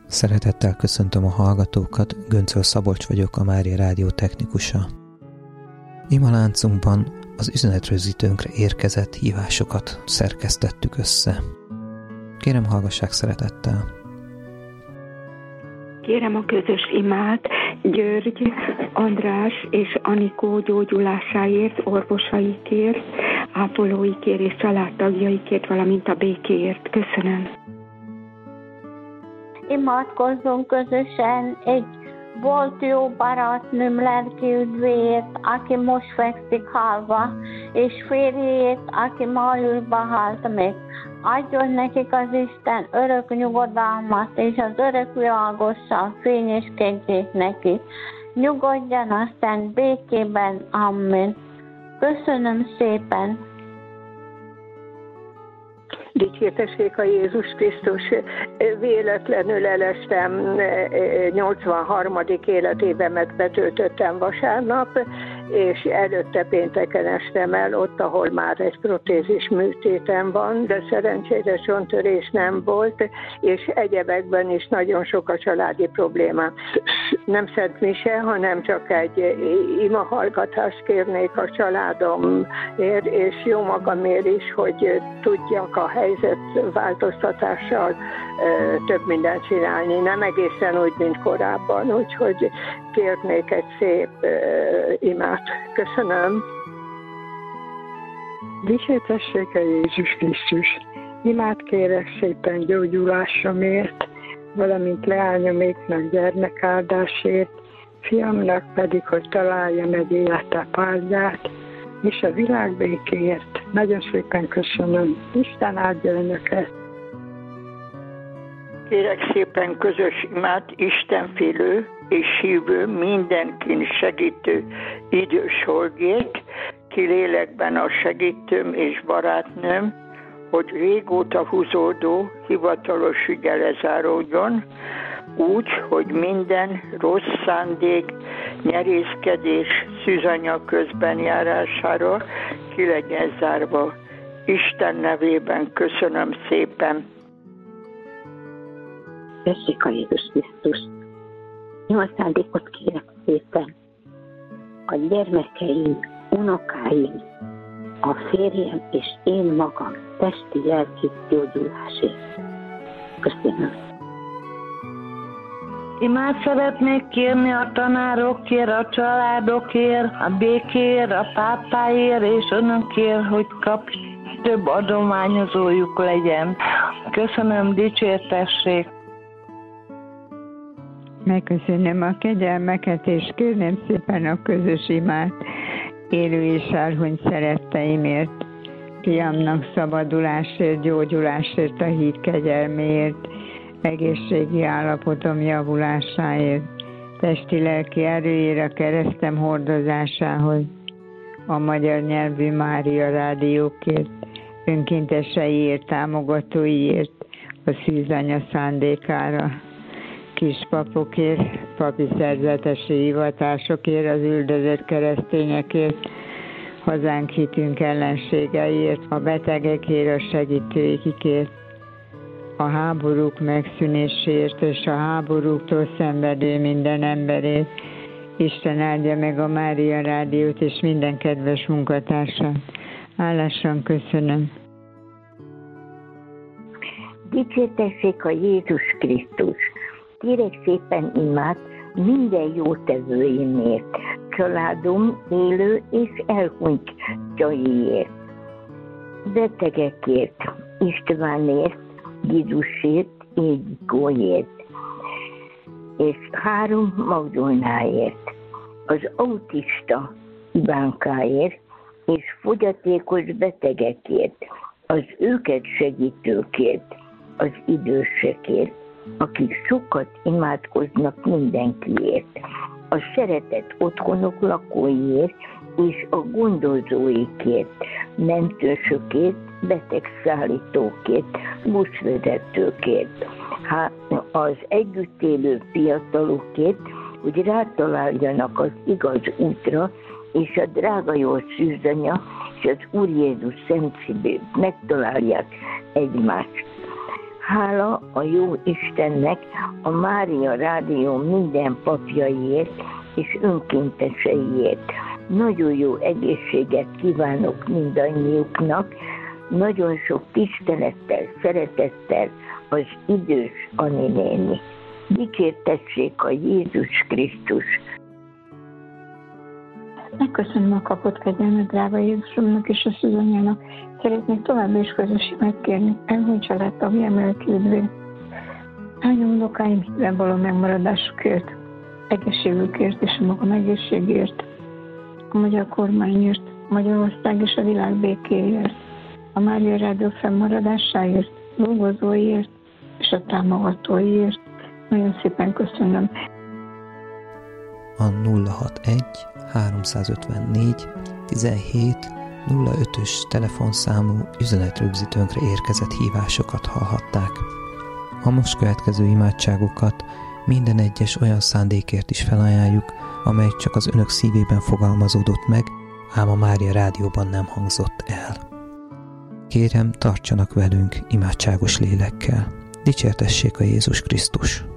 Szeretettel köszöntöm a hallgatókat, Göncöl Szabolcs vagyok, a Mária Rádió technikusa. Imaláncunkban az üzenetrögzítőnkre érkezett hívásokat szerkesztettük össze. Kérem, hallgassák szeretettel! Kérem a közös imát György, András és Anikó gyógyulásáért, orvosaikért, ápolóikért és családtagjaikért, valamint a békéért. Köszönöm. Imádkozzunk közösen egy volt jó barátnőm lelki üdvéért, aki most fekszik halva, és férjét, aki májusba halt meg. Adjon nekik az Isten örök nyugodalmat, és az örök világossal fényeskedjék neki. Nyugodjon aztán békében. Amen. Köszönöm szépen. Dicsértessék a Jézus Krisztus. Véletlenül elestem, 83. életévemet betöltöttem vasárnap, és előtte pénteken estem el, ott, ahol már egy protézis műtétem van, de szerencsére csonttörés nem volt, és egyebekben is nagyon sok a családi problémám. Nem szent mise, hanem csak egy imahallgatást kérnék a családomért, és jó magamért is, hogy tudjak a helyzet változtatással több mindent csinálni. Nem egészen úgy, mint korábban, úgyhogy kérnék egy szép imát. Köszönöm. Dicsértessék a Jézus Krisztus. Imát kérek szépen gyógyulásomért, valamint leányoméknak gyermekáldásért, fiamnak pedig, hogy találja meg élete párját, és a világ békéért. Nagyon szépen köszönöm. Isten áldja önöket. Kérek szépen közös imát istenfélő és hívő, mindenkin segítő idős holgét, ki lélekben a segítőm és barátnőm, hogy régóta húzódó hivatalos ügye lezáródjon, úgy, hogy minden rossz szándék, nyerészkedés, szűzanyag közben járására ki legyen zárva. Isten nevében köszönöm szépen. Tessék a Jézus Krisztus. Jó szándékot kérek szépen a gyermekeim, unokáim, a férjem és én magam testi-lelki gyógyulásért. Köszönöm. Imát szeretnék kérni a tanárokért, a családokért, a békéért, a pápáért és önökért, hogy több adományozójuk legyen. Köszönöm, dicsértessék! Megköszönöm a kegyelmeket, és kérném szépen a közös imát élő és elhunyt szeretteimért, fiamnak szabadulásért, gyógyulásért, a hit kegyelméért, egészségi állapotom javulásáért, testi-lelki erőért, a keresztem hordozásához, a magyar nyelvű Mária Rádiókért, önkénteseiért, támogatóiért, a szűzanya szándékára, kispapokért, papi szerzetesi hivatásokért, az üldözött keresztényekért, hazánk hitünk ellenségeiért, a betegekért, a segítőikért, a háborúk megszűnéséért és a háborúktól szenvedő minden emberért. Isten áldja meg a Mária Rádiót és minden kedves munkatársat. Hálásan köszönöm. Dicsértessék a Jézus Krisztus. Kérek szépen imát minden jótevőimért, családom élő és elhunyt csajéért, betegekért, Istvánért, Jézusért, Égikóért, és 3 Magdolnáért, az autista Ivánkáért, és fogyatékos betegekért, az őket segítőkért, az idősekért, akik sokat imádkoznak mindenkiért, a szeretett otthonok lakóiért és a gondozóikért, mentősökért, betegszállítókért, buszvezetőkért, az együtt élő fiatalokért, hogy rátaláljanak az igaz útra, és a drága jó szűzanya és az Úr Jézus szent szívét megtalálják egymást. Hála a jó Istennek, a Mária Rádió minden papjaiért és önkénteseiért. Nagyon jó egészséget kívánok mindannyiuknak, nagyon sok tisztelettel, szeretettel az idős Ani néni. Dicsértessék a Jézus Krisztus! Megköszönöm a kapott kegyelmet drága Jézusomnak és a szülőanyának. Szeretnék továbbra is közös imát kérni, elhunyt családtagjám lelkiüdvén. Áldjon unokáim hitben való megmaradásukért, egészségükért és a magam egészségért, a magyar kormányért, Magyarország és a világ békéért, a Mária Rádió fennmaradásáért, dolgozóiért és a támogatóiért. Nagyon szépen köszönöm. A 061 354 17 05-ös telefonszámú üzenetrögzítőnkre érkezett hívásokat hallhatták. A most következő imádságokat minden egyes olyan szándékért is felajánljuk, amely csak az önök szívében fogalmazódott meg, ám a Mária Rádióban nem hangzott el. Kérem, tartsanak velünk imádságos lélekkel. Dicsértessék a Jézus Krisztus!